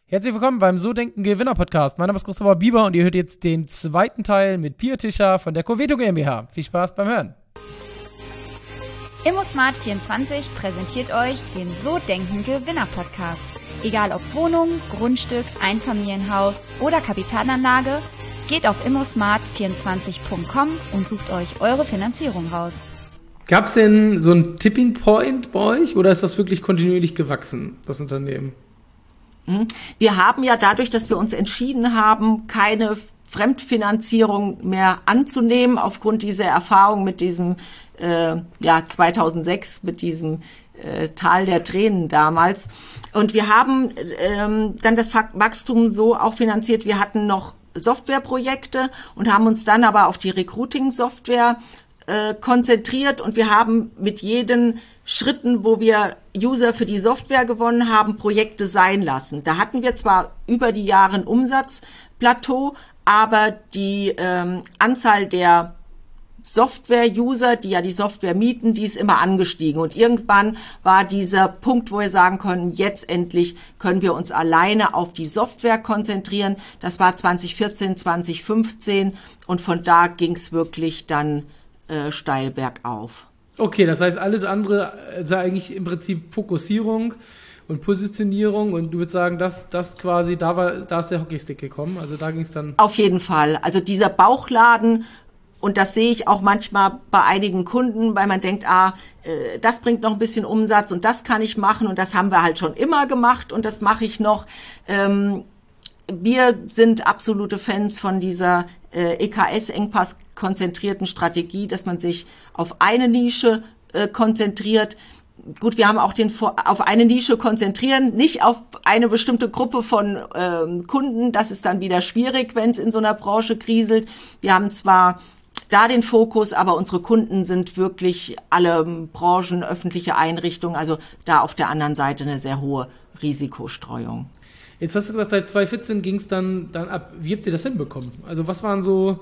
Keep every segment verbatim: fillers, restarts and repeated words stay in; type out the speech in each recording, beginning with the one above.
Herzlich willkommen beim So Denken Gewinner Podcast. Mein Name ist Christopher Bieber und ihr hört jetzt den zweiten Teil mit Pia Tischer von der Coveto GmbH. Viel Spaß beim Hören. ImmoSmart vierundzwanzig präsentiert euch den So Denken Gewinner Podcast. Egal ob Wohnung, Grundstück, Einfamilienhaus oder Kapitalanlage, geht auf immosmart vierundzwanzig punkt com und sucht euch eure Finanzierung raus. Gab es denn so einen Tipping Point bei euch oder ist das wirklich kontinuierlich gewachsen, das Unternehmen? Wir haben ja dadurch, dass wir uns entschieden haben, keine Fremdfinanzierung mehr anzunehmen, aufgrund dieser Erfahrung mit diesem äh, ja zweitausendsechs, mit diesem äh, Tal der Tränen damals. Und wir haben ähm, dann das Wachstum so auch finanziert. Wir hatten noch Softwareprojekte und haben uns dann aber auf die Recruiting-Software äh, konzentriert. Und wir haben mit jedem Schritten, wo wir User für die Software gewonnen haben, Projekte sein lassen. Da hatten wir zwar über die Jahre ein Umsatzplateau, aber die ähm, Anzahl der Software-User, die ja die Software mieten, die ist immer angestiegen. Und irgendwann war dieser Punkt, wo wir sagen können, jetzt endlich können wir uns alleine auf die Software konzentrieren. Das war zwanzig vierzehn, zwanzig fünfzehn und von da ging es wirklich dann äh, steil bergauf. Okay, das heißt, alles andere ist ja eigentlich im Prinzip Fokussierung und Positionierung und du würdest sagen, das, das quasi, da war, da ist der Hockeystick gekommen, also da ging es dann... Auf jeden Fall, also dieser Bauchladen, und das sehe ich auch manchmal bei einigen Kunden, weil man denkt, ah, äh, das bringt noch ein bisschen Umsatz und das kann ich machen und das haben wir halt schon immer gemacht und das mache ich noch. Ähm, wir sind absolute Fans von dieser äh, E K S-Engpass-konzentrierten Strategie, dass man sich auf eine Nische äh, konzentriert. Gut, wir haben auch den auf eine Nische konzentrieren, nicht auf eine bestimmte Gruppe von ähm, Kunden. Das ist dann wieder schwierig, wenn es in so einer Branche kriselt. Wir haben zwar da den Fokus, aber unsere Kunden sind wirklich alle Branchen, öffentliche Einrichtungen, also da auf der anderen Seite eine sehr hohe Risikostreuung. Jetzt hast du gesagt, seit zwanzig vierzehn ging es dann, dann ab. Wie habt ihr das hinbekommen? Also was waren so,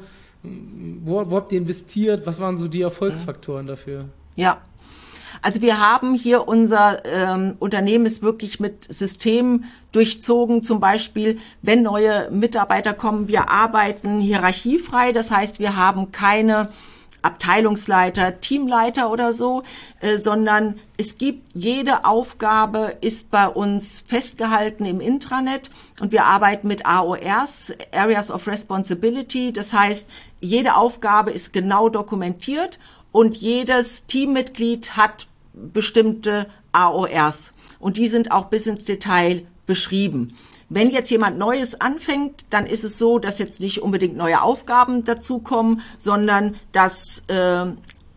wo, wo habt ihr investiert? Was waren so die Erfolgsfaktoren dafür? Ja, also wir haben hier unser ähm, Unternehmen ist wirklich mit Systemen durchzogen. Zum Beispiel, wenn neue Mitarbeiter kommen, wir arbeiten hierarchiefrei. Das heißt, wir haben keine Abteilungsleiter, Teamleiter oder so, äh, sondern es gibt, jede Aufgabe ist bei uns festgehalten im Intranet und wir arbeiten mit A O Rs, Areas of Responsibility. Das heißt, jede Aufgabe ist genau dokumentiert und jedes Teammitglied hat bestimmte A O Rs und die sind auch bis ins Detail beschrieben. Wenn jetzt jemand Neues anfängt, dann ist es so, dass jetzt nicht unbedingt neue Aufgaben dazukommen, sondern dass äh,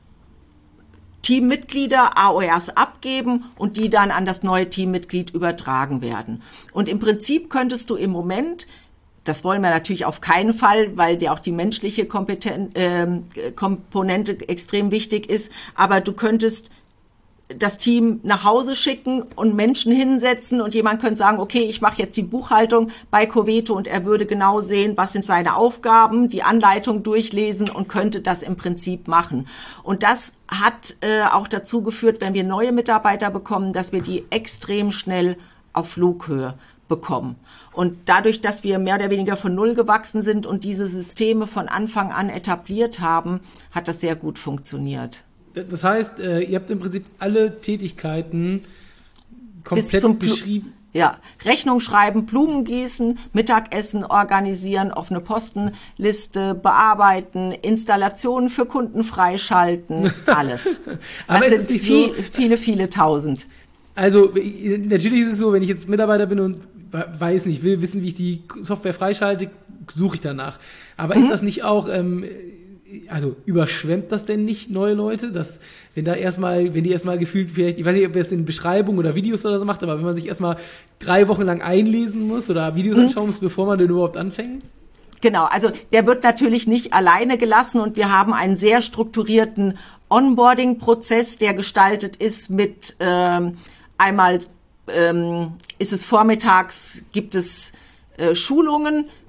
Teammitglieder A O Rs abgeben und die dann an das neue Teammitglied übertragen werden. Und im Prinzip könntest du im Moment, das wollen wir natürlich auf keinen Fall, weil dir auch die menschliche Kompeten- äh, Komponente extrem wichtig ist, aber du könntest das Team nach Hause schicken und Menschen hinsetzen und jemand könnte sagen, okay, ich mache jetzt die Buchhaltung bei Coveto und er würde genau sehen, was sind seine Aufgaben, die Anleitung durchlesen und könnte das im Prinzip machen. Und das hat äh, auch dazu geführt, wenn wir neue Mitarbeiter bekommen, dass wir die extrem schnell auf Flughöhe bekommen. Und dadurch, dass wir mehr oder weniger von Null gewachsen sind und diese Systeme von Anfang an etabliert haben, hat das sehr gut funktioniert. Das heißt, ihr habt im Prinzip alle Tätigkeiten komplett Pl- beschrieben. Ja, Rechnung schreiben, Blumen gießen, Mittagessen organisieren, offene Postenliste bearbeiten, Installationen für Kunden freischalten, alles. Aber das es ist nicht viel, so, viele, viele tausend. Also natürlich ist es so, wenn ich jetzt Mitarbeiter bin und weiß nicht, will wissen, wie ich die Software freischalte, suche ich danach. Aber mhm. ist das nicht auch... Ähm, Also überschwemmt das denn nicht neue Leute, dass wenn da erstmal, wenn die erstmal gefühlt vielleicht, ich weiß nicht, ob ihr es in Beschreibung oder Videos oder so macht, aber wenn man sich erstmal drei Wochen lang einlesen muss oder Videos mhm. anschauen muss, bevor man denn überhaupt anfängt? Genau, also der wird natürlich nicht alleine gelassen und wir haben einen sehr strukturierten Onboarding-Prozess, der gestaltet ist mit ähm, einmal ähm, ist es vormittags, gibt es äh, Schulungen,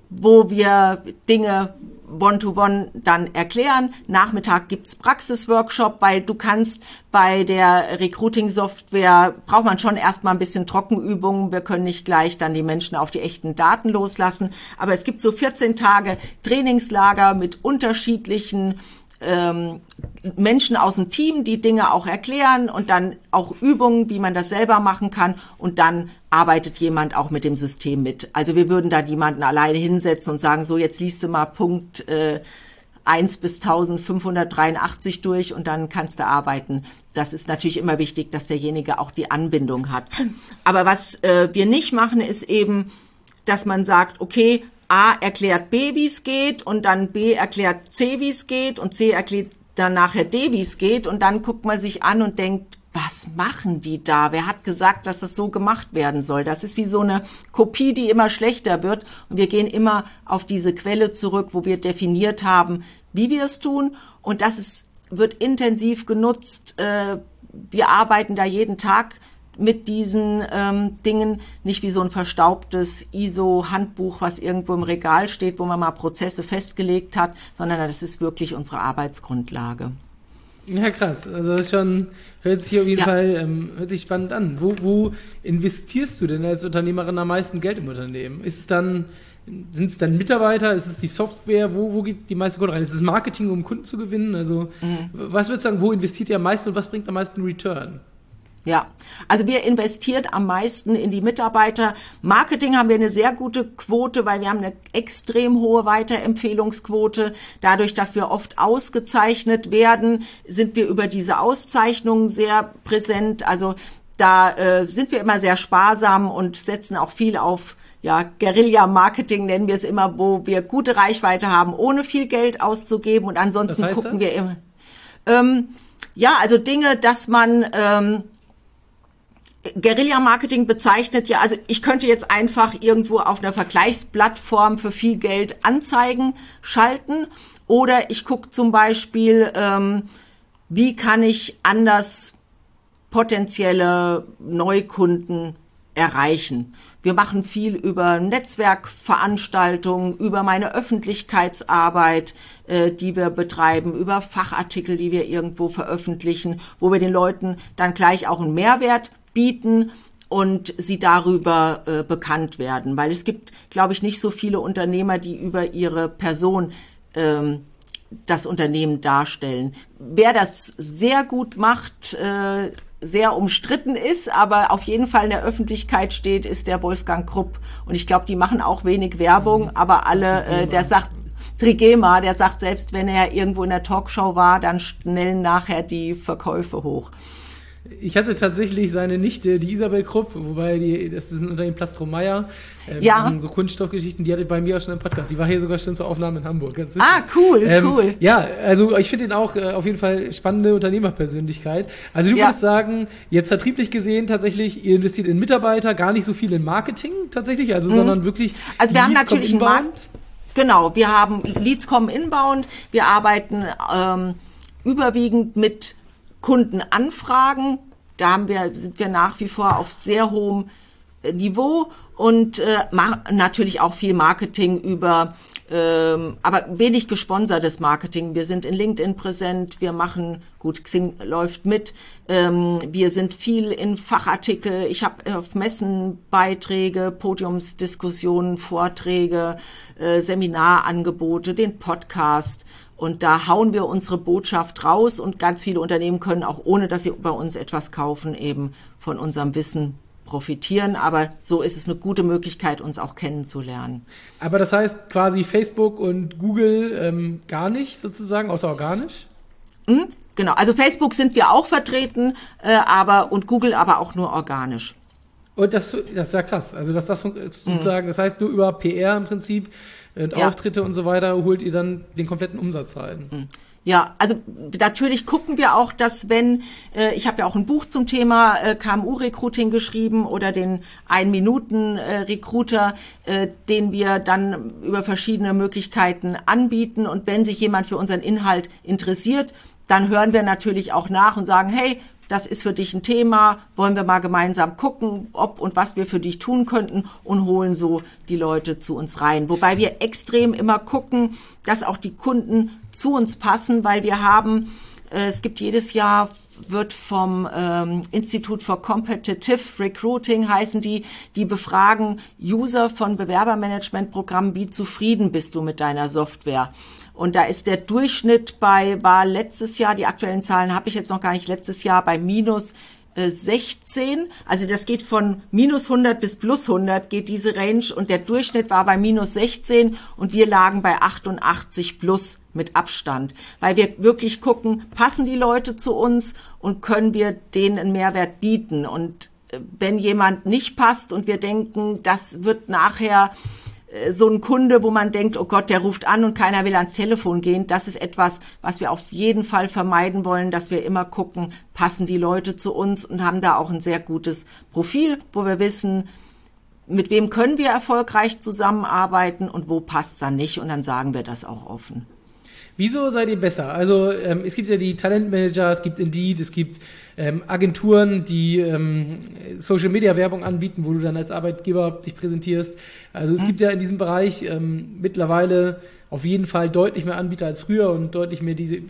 wo wir Dinge One-to-One dann erklären. Nachmittag gibt's Praxisworkshop, weil du kannst bei der Recruiting-Software, braucht man schon erstmal ein bisschen Trockenübungen. Wir können nicht gleich dann die Menschen auf die echten Daten loslassen. Aber es gibt so vierzehn Tage Trainingslager mit unterschiedlichen ähm, Menschen aus dem Team, die Dinge auch erklären und dann auch Übungen, wie man das selber machen kann. Und dann arbeitet jemand auch mit dem System mit. Also wir würden da niemanden alleine hinsetzen und sagen, so jetzt liest du mal Punkt äh, eins bis eintausendfünfhundertdreiundachtzig durch und dann kannst du arbeiten. Das ist natürlich immer wichtig, dass derjenige auch die Anbindung hat. Aber was äh, wir nicht machen, ist eben, dass man sagt, okay, A erklärt B, wie es geht und dann B erklärt C, wie es geht und C erklärt dann nachher D, wie es geht und dann guckt man sich an und denkt, was machen die da? Wer hat gesagt, dass das so gemacht werden soll? Das ist wie so eine Kopie, die immer schlechter wird und wir gehen immer auf diese Quelle zurück, wo wir definiert haben, wie wir es tun und das ist, wird intensiv genutzt. Wir arbeiten da jeden Tag mit diesen ähm, Dingen, nicht wie so ein verstaubtes I S O-Handbuch, was irgendwo im Regal steht, wo man mal Prozesse festgelegt hat, sondern das ist wirklich unsere Arbeitsgrundlage. Ja, krass. Also das ist schon, hört sich auf jeden Ja. Fall, ähm, hört sich spannend an. Wo, wo investierst du denn als Unternehmerin am meisten Geld im Unternehmen? Ist es dann, sind es dann Mitarbeiter? Ist es die Software? Wo, wo geht die meiste Kohle rein? Ist es Marketing, um Kunden zu gewinnen? Also mhm. was würdest du sagen, wo investiert ihr am meisten und was bringt am meisten Return? Ja, also wir investieren am meisten in die Mitarbeiter. Marketing haben wir eine sehr gute Quote, weil wir haben eine extrem hohe Weiterempfehlungsquote. Dadurch, dass wir oft ausgezeichnet werden, sind wir über diese Auszeichnungen sehr präsent. Also da äh, sind wir immer sehr sparsam und setzen auch viel auf ja, Guerilla-Marketing nennen wir es immer, wo wir gute Reichweite haben, ohne viel Geld auszugeben. Und ansonsten Was heißt gucken das? wir immer. Ähm, ja, also Dinge, dass man ähm, Guerilla-Marketing bezeichnet ja, also ich könnte jetzt einfach irgendwo auf einer Vergleichsplattform für viel Geld Anzeigen schalten oder ich gucke zum Beispiel, ähm, wie kann ich anders potenzielle Neukunden erreichen. Wir machen viel über Netzwerkveranstaltungen, über meine Öffentlichkeitsarbeit, äh, die wir betreiben, über Fachartikel, die wir irgendwo veröffentlichen, wo wir den Leuten dann gleich auch einen Mehrwert bieten und sie darüber äh, bekannt werden. Weil es gibt, glaube ich, nicht so viele Unternehmer, die über ihre Person ähm, das Unternehmen darstellen. Wer das sehr gut macht, äh, sehr umstritten ist, aber auf jeden Fall in der Öffentlichkeit steht, ist der Wolfgang Krupp. Und ich glaube, die machen auch wenig Werbung, mhm. aber alle, äh, der sagt, Trigema, der sagt, selbst wenn er irgendwo in der Talkshow war, dann schnellen nachher die Verkäufe hoch. Ich hatte tatsächlich seine Nichte, die Isabel Krupp, wobei die, das ist ein Unternehmen Plastro Meyer, ähm, ja. so Kunststoffgeschichten, die hatte bei mir auch schon im Podcast. Die war hier sogar schon zur Aufnahme in Hamburg. Ganz ah, cool, ähm, cool. Ja, also ich finde ihn auch äh, auf jeden Fall spannende Unternehmerpersönlichkeit. Also du ja. würdest sagen, jetzt vertrieblich gesehen tatsächlich, ihr investiert in Mitarbeiter, gar nicht so viel in Marketing tatsächlich, also mhm. sondern wirklich Also wir haben natürlich einen inbound. Markt. Genau, wir haben Leads kommen inbound, wir arbeiten ähm, überwiegend mit Kundenanfragen. Da haben wir, sind wir nach wie vor auf sehr hohem Niveau und äh, machen natürlich auch viel Marketing über, ähm, aber wenig gesponsertes Marketing. Wir sind in LinkedIn präsent, wir machen, gut, Xing läuft mit, ähm, wir sind viel in Fachartikel. Ich habe auf Messen Beiträge, Podiumsdiskussionen, Vorträge, äh, Seminarangebote, den Podcast. Und da hauen wir unsere Botschaft raus und ganz viele Unternehmen können auch, ohne dass sie bei uns etwas kaufen, eben von unserem Wissen profitieren. Aber so ist es eine gute Möglichkeit, uns auch kennenzulernen. Aber das heißt quasi Facebook und Google ähm, gar nicht sozusagen, außer organisch? Mhm, genau, also Facebook sind wir auch vertreten, äh, aber und Google aber auch nur organisch. Und das, das ist ja krass. Also dass das sozusagen, mhm. das heißt nur über P R im Prinzip und ja. Auftritte und so weiter, holt ihr dann den kompletten Umsatz rein. Ja, also natürlich gucken wir auch, dass wenn, äh, ich habe ja auch ein Buch zum Thema äh, K M U-Recruiting geschrieben oder den Ein-Minuten-Recruiter, äh, den wir dann über verschiedene Möglichkeiten anbieten. Und wenn sich jemand für unseren Inhalt interessiert, dann hören wir natürlich auch nach und sagen, hey, das ist für dich ein Thema, wollen wir mal gemeinsam gucken, ob und was wir für dich tun könnten und holen so die Leute zu uns rein. Wobei wir extrem immer gucken, dass auch die Kunden zu uns passen, weil wir haben, äh, es gibt jedes Jahr, wird vom ähm, Institute for Competitive Recruiting, heißen die, die befragen User von Bewerbermanagementprogrammen, wie zufrieden bist du mit deiner Software? Und da ist der Durchschnitt bei, war letztes Jahr, die aktuellen Zahlen habe ich jetzt noch gar nicht, letztes Jahr bei minus äh, sechzehn. Also das geht von minus hundert bis plus hundert geht diese Range und der Durchschnitt war bei minus sechzehn und wir lagen bei achtundachtzig plus mit Abstand. Weil wir wirklich gucken, passen die Leute zu uns und können wir denen einen Mehrwert bieten? Und wenn jemand nicht passt und wir denken, das wird nachher so ein Kunde, wo man denkt, oh Gott, der ruft an und keiner will ans Telefon gehen. Das ist etwas, was wir auf jeden Fall vermeiden wollen, dass wir immer gucken, passen die Leute zu uns und haben da auch ein sehr gutes Profil, wo wir wissen, mit wem können wir erfolgreich zusammenarbeiten und wo passt es dann nicht. Und dann sagen wir das auch offen. Wieso seid ihr besser? Also ähm, es gibt ja die Talentmanager, es gibt Indeed, es gibt ähm, Agenturen, die ähm, Social-Media-Werbung anbieten, wo du dann als Arbeitgeber dich präsentierst. Also es mhm. gibt ja in diesem Bereich ähm, mittlerweile auf jeden Fall deutlich mehr Anbieter als früher und deutlich mehr diese,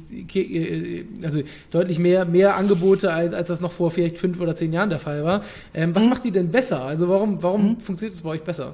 also deutlich mehr mehr Angebote als, als das noch vor vielleicht fünf oder zehn Jahren der Fall war. Ähm, was mhm. macht die denn besser? Also warum warum mhm. funktioniert es bei euch besser?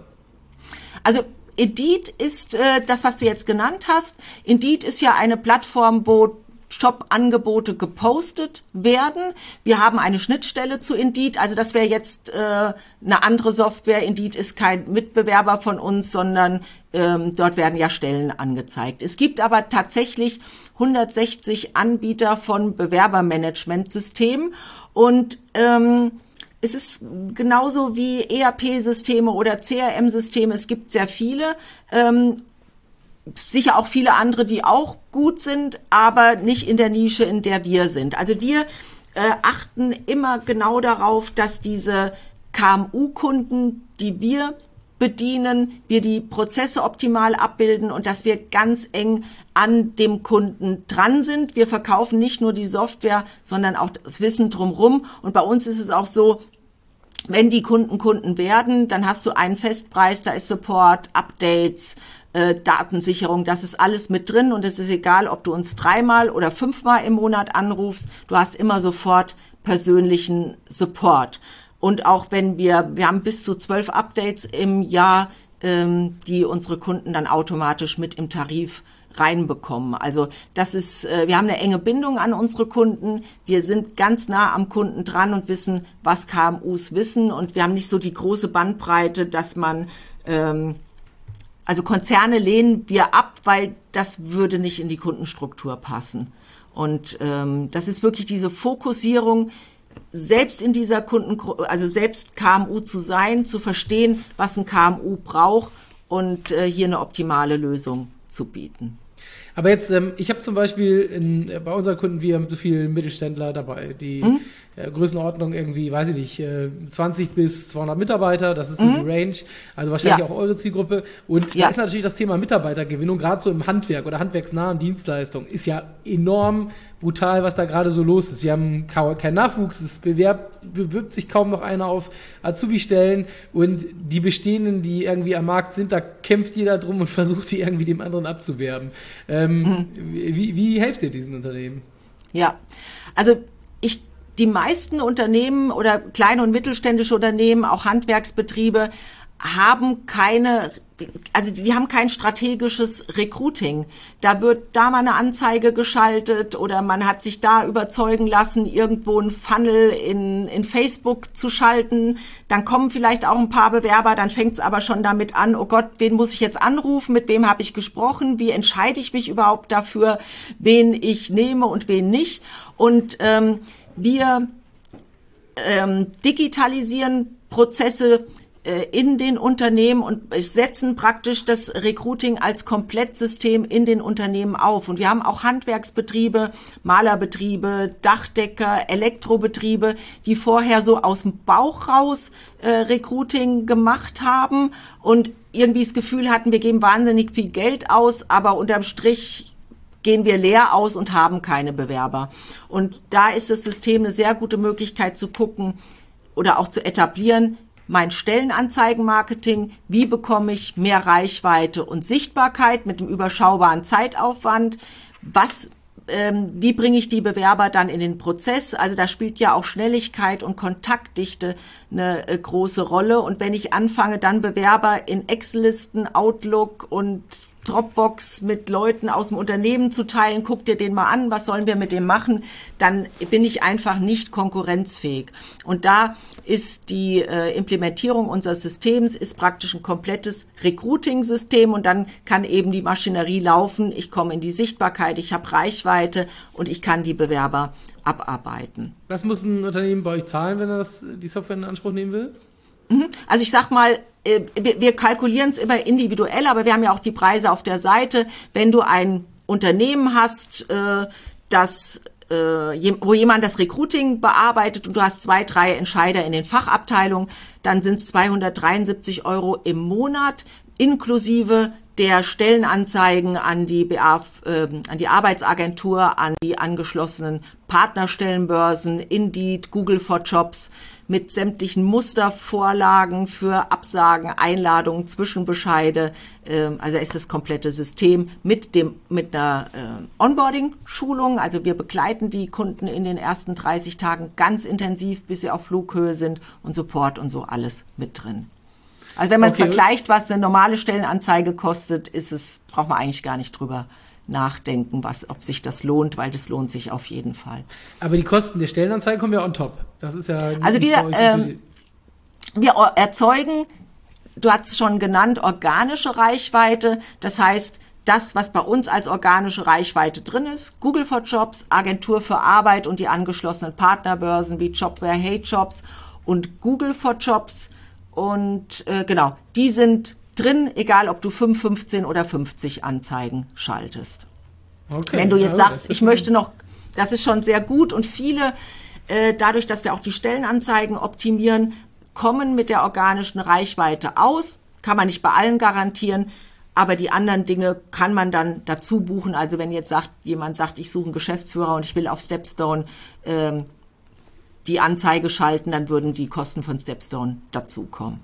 Also Indeed ist äh, das, was du jetzt genannt hast. Indeed ist ja eine Plattform, wo Jobangebote gepostet werden. Wir haben eine Schnittstelle zu Indeed. Also das wäre jetzt äh, eine andere Software. Indeed ist kein Mitbewerber von uns, sondern ähm, dort werden ja Stellen angezeigt. Es gibt aber tatsächlich hundertsechzig Anbieter von Bewerbermanagementsystemen und ähm, es ist genauso wie E R P-Systeme oder C R M-Systeme. Es gibt sehr viele, ähm, sicher auch viele andere, die auch gut sind, aber nicht in der Nische, in der wir sind. Also wir äh, achten immer genau darauf, dass diese K M U-Kunden, die wir bedienen, wir die Prozesse optimal abbilden und dass wir ganz eng an dem Kunden dran sind. Wir verkaufen nicht nur die Software, sondern auch das Wissen drumherum. Und bei uns ist es auch so, wenn die Kunden Kunden werden, dann hast du einen Festpreis, da ist Support, Updates, äh, Datensicherung, das ist alles mit drin und es ist egal, ob du uns dreimal oder fünfmal im Monat anrufst, du hast immer sofort persönlichen Support. Und auch wenn wir, wir haben bis zu zwölf Updates im Jahr, ähm, die unsere Kunden dann automatisch mit im Tarif reinbekommen. Also das ist, äh, wir haben eine enge Bindung an unsere Kunden. Wir sind ganz nah am Kunden dran und wissen, was K M Us wissen. Und wir haben nicht so die große Bandbreite, dass man, ähm, also Konzerne lehnen wir ab, weil das würde nicht in die Kundenstruktur passen. Und ähm, das ist wirklich diese Fokussierung, selbst in dieser Kunden, also selbst K M U zu sein, zu verstehen, was ein K M U braucht und äh, hier eine optimale Lösung zu bieten. Aber jetzt, ähm, ich habe zum Beispiel in, bei unseren Kunden, wir haben so viele Mittelständler dabei, die mhm. äh, Größenordnung irgendwie, weiß ich nicht, äh, zwanzig bis zweihundert Mitarbeiter, das ist so mhm. die Range, also wahrscheinlich ja. auch eure Zielgruppe. Und ja. da ist natürlich das Thema Mitarbeitergewinnung, gerade so im Handwerk oder handwerksnahen Dienstleistungen, ist ja enorm brutal, was da gerade so los ist. Wir haben keinen Nachwuchs, es bewerbt, bewirbt sich kaum noch einer auf Azubi-Stellen und die bestehenden, die irgendwie am Markt sind, da kämpft jeder drum und versucht, die irgendwie dem anderen abzuwerben. Ähm, mhm. wie, wie helft ihr diesen Unternehmen? Ja, also ich, die meisten Unternehmen oder kleine und mittelständische Unternehmen, auch Handwerksbetriebe, haben keine, also die haben kein strategisches Recruiting. Da wird da mal eine Anzeige geschaltet oder man hat sich da überzeugen lassen, irgendwo ein Funnel in, in Facebook zu schalten. Dann kommen vielleicht auch ein paar Bewerber, dann fängt es aber schon damit an, oh Gott, wen muss ich jetzt anrufen, mit wem habe ich gesprochen, wie entscheide ich mich überhaupt dafür, wen ich nehme und wen nicht. Und ähm, wir ähm, digitalisieren Prozesse in den Unternehmen und setzen praktisch das Recruiting als Komplettsystem in den Unternehmen auf. Und wir haben auch Handwerksbetriebe, Malerbetriebe, Dachdecker, Elektrobetriebe, die vorher so aus dem Bauch raus äh, Recruiting gemacht haben und irgendwie das Gefühl hatten, wir geben wahnsinnig viel Geld aus, aber unterm Strich gehen wir leer aus und haben keine Bewerber. Und da ist das System eine sehr gute Möglichkeit zu gucken oder auch zu etablieren, mein Stellenanzeigenmarketing, wie bekomme ich mehr Reichweite und Sichtbarkeit mit dem überschaubaren Zeitaufwand, was ähm, wie bringe ich die Bewerber dann in den Prozess? Also da spielt ja auch Schnelligkeit und Kontaktdichte eine äh, große Rolle. Und wenn ich anfange, dann Bewerber in Excel-Listen, Outlook und Dropbox mit Leuten aus dem Unternehmen zu teilen, guck dir den mal an, was sollen wir mit dem machen, dann bin ich einfach nicht konkurrenzfähig. Und da ist die äh, Implementierung unseres Systems ist praktisch ein komplettes Recruiting-System und dann kann eben die Maschinerie laufen, ich komme in die Sichtbarkeit, ich habe Reichweite und ich kann die Bewerber abarbeiten. Was muss ein Unternehmen bei euch zahlen, wenn er das, die Software in Anspruch nehmen will? Also ich sag mal, wir kalkulieren es immer individuell, aber wir haben ja auch die Preise auf der Seite. Wenn du ein Unternehmen hast, das, wo jemand das Recruiting bearbeitet und du hast zwei, drei Entscheider in den Fachabteilungen, dann sind es zweihundertdreiundsiebzig Euro im Monat inklusive der Stellenanzeigen an die, B A, äh, an die Arbeitsagentur, an die angeschlossenen Partnerstellenbörsen, Indeed, Google for Jobs, mit sämtlichen Mustervorlagen für Absagen, Einladungen, Zwischenbescheide. Äh, also ist das komplette System mit dem mit einer äh, Onboarding-Schulung. Also wir begleiten die Kunden in den ersten dreißig Tagen ganz intensiv, bis sie auf Flughöhe sind und Support und so alles mit drin. Also wenn man es okay. vergleicht, was eine normale Stellenanzeige kostet, ist es, braucht man eigentlich gar nicht drüber nachdenken, was, ob sich das lohnt, weil das lohnt sich auf jeden Fall. Aber die Kosten der Stellenanzeige kommen ja on top. Das ist ja also wir, ähm, wir erzeugen, du hast es schon genannt, organische Reichweite. Das heißt, das, was bei uns als organische Reichweite drin ist, Google for Jobs, Agentur für Arbeit und die angeschlossenen Partnerbörsen wie Jobware, Hey Jobs und Google for Jobs. Und äh, genau, die sind drin, egal ob du fünf, fünfzehn oder fünfzig Anzeigen schaltest. Okay, wenn du jetzt ja, sagst, ich möchte noch, das ist schon sehr gut und viele, äh, dadurch, dass wir auch die Stellenanzeigen optimieren, kommen mit der organischen Reichweite aus. Kann man nicht bei allen garantieren, aber die anderen Dinge kann man dann dazu buchen. Also wenn jetzt sagt, jemand sagt, ich suche einen Geschäftsführer und ich will auf Stepstone ähm, die Anzeige schalten, dann würden die Kosten von Stepstone dazukommen.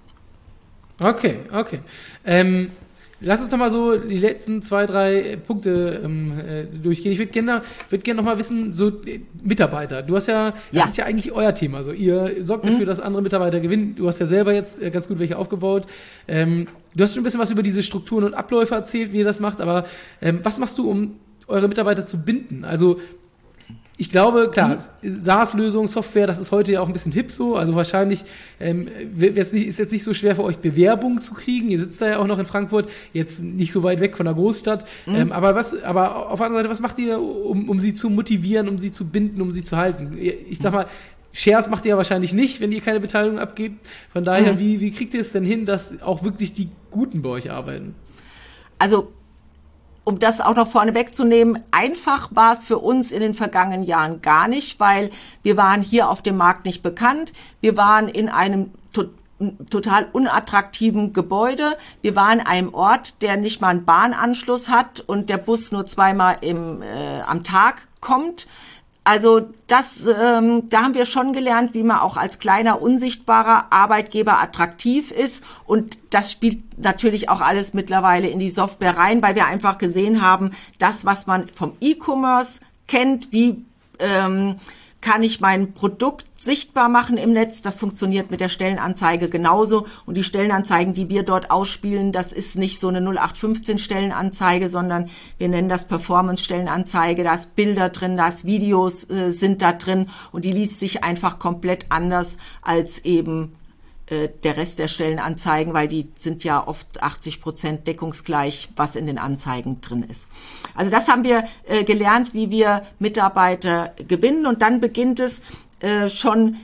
Okay, okay. Ähm, lass uns doch mal so die letzten zwei, drei Punkte ähm, äh, durchgehen. Ich würde gerne würd gern noch mal wissen, so äh, Mitarbeiter. Du hast ja, das ja. ist ja eigentlich euer Thema. So, ihr sorgt dafür, mhm. dass andere Mitarbeiter gewinnen. Du hast ja selber jetzt äh, ganz gut welche aufgebaut. Ähm, du hast schon ein bisschen was über diese Strukturen und Abläufe erzählt, wie ihr das macht. Aber ähm, was machst du, um eure Mitarbeiter zu binden? Also ich glaube, klar, SaaS-Lösung, Software, das ist heute ja auch ein bisschen hip so. Also wahrscheinlich ähm, ist jetzt nicht so schwer für euch, Bewerbungen zu kriegen. Ihr sitzt da ja auch noch in Frankfurt, jetzt nicht so weit weg von der Großstadt. Mhm. Ähm, aber was, aber auf der anderen Seite, was macht ihr, um, um sie zu motivieren, um sie zu binden, um sie zu halten? Ich sag mal, Shares macht ihr ja wahrscheinlich nicht, wenn ihr keine Beteiligung abgebt. Von daher, mhm. wie, wie kriegt ihr es denn hin, dass auch wirklich die Guten bei euch arbeiten? Also, um das auch noch vorne wegzunehmen, einfach war es für uns in den vergangenen Jahren gar nicht, weil wir waren hier auf dem Markt nicht bekannt. Wir waren in einem to- total unattraktiven Gebäude. Wir waren in einem Ort, der nicht mal einen Bahnanschluss hat und der Bus nur zweimal im, äh, am Tag kommt. Also das, ähm, da haben wir schon gelernt, wie man auch als kleiner, unsichtbarer Arbeitgeber attraktiv ist. Und das spielt natürlich auch alles mittlerweile in die Software rein, weil wir einfach gesehen haben, das, was man vom E-Commerce kennt, wie ähm, kann ich mein Produkt sichtbar machen im Netz, das funktioniert mit der Stellenanzeige genauso. Und die Stellenanzeigen, die wir dort ausspielen, das ist nicht so eine null acht fünfzehn Stellenanzeige, sondern wir nennen das Performance-Stellenanzeige. Da ist Bilder drin, da ist Videos äh, sind da drin und die liest sich einfach komplett anders als eben äh, der Rest der Stellenanzeigen, weil die sind ja oft achtzig Prozent deckungsgleich, was in den Anzeigen drin ist. Also das haben wir äh, gelernt, wie wir Mitarbeiter gewinnen und dann beginnt es äh, schon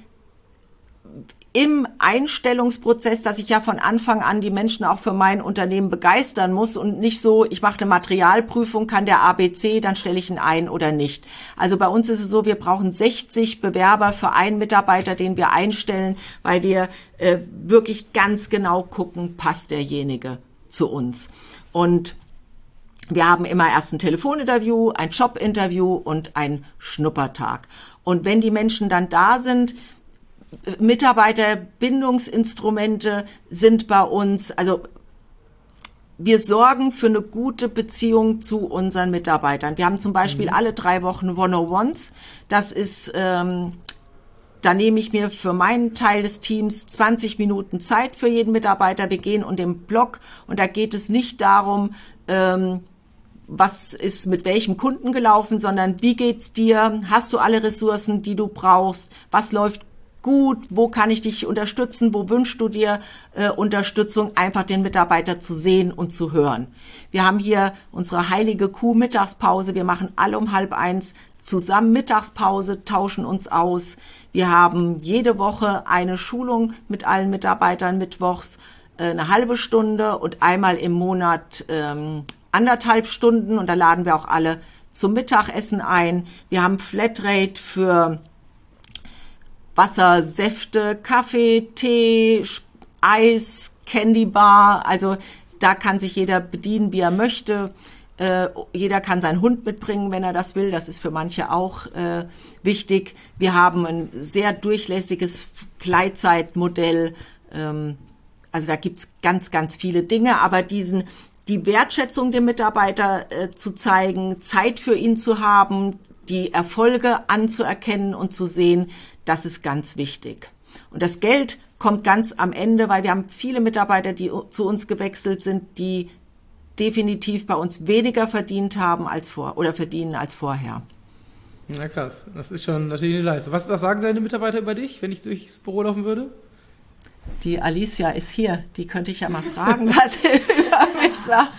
im Einstellungsprozess, dass ich ja von Anfang an die Menschen auch für mein Unternehmen begeistern muss und nicht so, ich mache eine Materialprüfung, kann der A B C, dann stelle ich ihn ein oder nicht. Also bei uns ist es so, wir brauchen sechzig Bewerber für einen Mitarbeiter, den wir einstellen, weil wir äh, wirklich ganz genau gucken, passt derjenige zu uns. Und Wir haben immer erst ein Telefoninterview, ein Jobinterview und ein Schnuppertag. Und wenn die Menschen dann da sind, Mitarbeiterbindungsinstrumente sind bei uns, also wir sorgen für eine gute Beziehung zu unseren Mitarbeitern. Wir haben zum Beispiel mhm. alle drei Wochen One-on-Ones. Das ist, ähm, da nehme ich mir für meinen Teil des Teams zwanzig Minuten Zeit für jeden Mitarbeiter. Wir gehen um den Block und da geht es nicht darum, ähm, was ist mit welchem Kunden gelaufen, sondern wie geht's dir? Hast du alle Ressourcen, die du brauchst? Was läuft gut, wo kann ich dich unterstützen, wo wünschst du dir äh, Unterstützung, einfach den Mitarbeiter zu sehen und zu hören. Wir haben hier unsere heilige Kuh Mittagspause, wir machen alle um halb eins zusammen Mittagspause, tauschen uns aus. Wir haben jede Woche eine Schulung mit allen Mitarbeitern mittwochs, äh, eine halbe Stunde und einmal im Monat ähm, anderthalb Stunden und da laden wir auch alle zum Mittagessen ein. Wir haben Flatrate für Wasser, Säfte, Kaffee, Tee, Eis, Candy Bar. Also da kann sich jeder bedienen, wie er möchte. Äh, jeder kann seinen Hund mitbringen, wenn er das will. Das ist für manche auch äh, wichtig. Wir haben ein sehr durchlässiges Gleitzeitmodell. Ähm, also da gibt's ganz, ganz viele Dinge. Aber diesen die Wertschätzung dem Mitarbeiter äh, zu zeigen, Zeit für ihn zu haben, die Erfolge anzuerkennen und zu sehen, das ist ganz wichtig. Und das Geld kommt ganz am Ende, weil wir haben viele Mitarbeiter, die zu uns gewechselt sind, die definitiv bei uns weniger verdient haben als vor oder verdienen als vorher. Na krass, das ist schon natürlich eine Leistung. Was, was sagen deine Mitarbeiter über dich, wenn ich durchs Büro laufen würde? Die Alicia ist hier, die könnte ich ja mal fragen, was sie über mich sagt.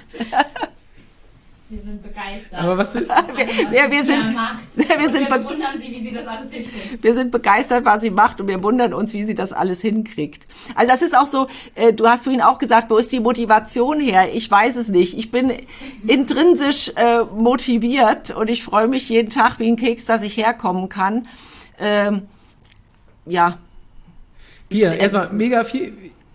Wir sind begeistert. Aber was wir, wir, wir, sind, wir, sind wir bewundern sie, wie sie das alles hinkriegt. Wir sind begeistert, was sie macht und wir wundern uns, wie sie das alles hinkriegt. Also das ist auch so, äh, du hast vorhin auch gesagt, wo ist die Motivation her? Ich weiß es nicht. Ich bin intrinsisch äh, motiviert und ich freue mich jeden Tag wie ein Keks, dass ich herkommen kann. Ähm, ja. Hier, erstmal mega viel...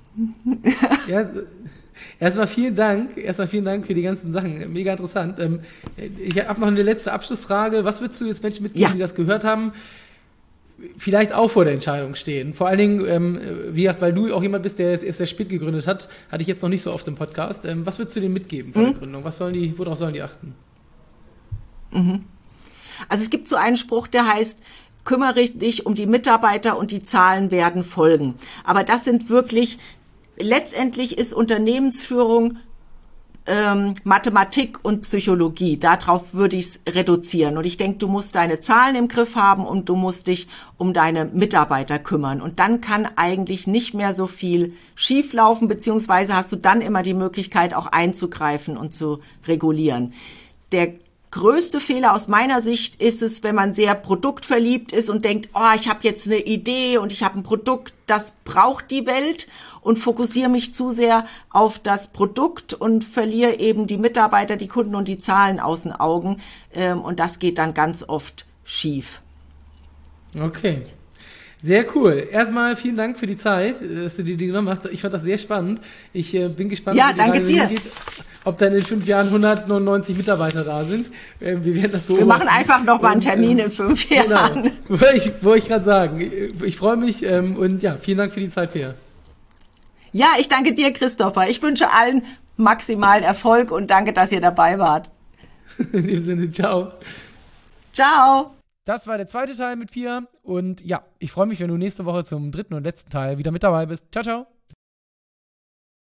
ja, Erstmal vielen Dank, erstmal vielen Dank für die ganzen Sachen, mega interessant. Ähm, ich habe noch eine letzte Abschlussfrage. Was würdest du jetzt Menschen mitgeben, ja. die das gehört haben, vielleicht auch vor der Entscheidung stehen? Vor allen Dingen, ähm, wie gesagt, weil du auch jemand bist, der jetzt erst sehr spät gegründet hat, hatte ich jetzt noch nicht so oft im Podcast. Ähm, was würdest du denen mitgeben vor mhm. der Gründung? Was sollen die, worauf sollen die achten? Mhm. Also es gibt so einen Spruch, der heißt, kümmere dich um die Mitarbeiter und die Zahlen werden folgen. Aber das sind wirklich... Letztendlich ist Unternehmensführung ähm, Mathematik und Psychologie. Darauf würde ich es reduzieren. Und ich denke, du musst deine Zahlen im Griff haben und du musst dich um deine Mitarbeiter kümmern. Und dann kann eigentlich nicht mehr so viel schieflaufen, beziehungsweise hast du dann immer die Möglichkeit, auch einzugreifen und zu regulieren. Der größte Fehler aus meiner Sicht ist es, wenn man sehr produktverliebt ist und denkt, oh, ich habe jetzt eine Idee und ich habe ein Produkt, das braucht die Welt und fokussiere mich zu sehr auf das Produkt und verliere eben die Mitarbeiter, die Kunden und die Zahlen aus den Augen. Und das geht dann ganz oft schief. Okay. Sehr cool. Erstmal vielen Dank für die Zeit, dass du dir die genommen hast. Ich fand das sehr spannend. Ich äh, bin gespannt, ja, wie die danke Reise dir. hingeht, ob dann in fünf Jahren hundertneunundneunzig Mitarbeiter da sind. Äh, wir werden das beobachten. Wir machen einfach noch mal einen Termin und, in fünf Jahren. Genau. Wollte ich, wollte ich gerade sagen. Ich, ich freue mich ähm, und ja, vielen Dank für die Zeit, Peer. Ja, ich danke dir, Christopher. Ich wünsche allen maximalen Erfolg und danke, dass ihr dabei wart. In dem Sinne, ciao. Ciao. Das war der zweite Teil mit Pia und ja, ich freue mich, wenn du nächste Woche zum dritten und letzten Teil wieder mit dabei bist. Ciao, ciao.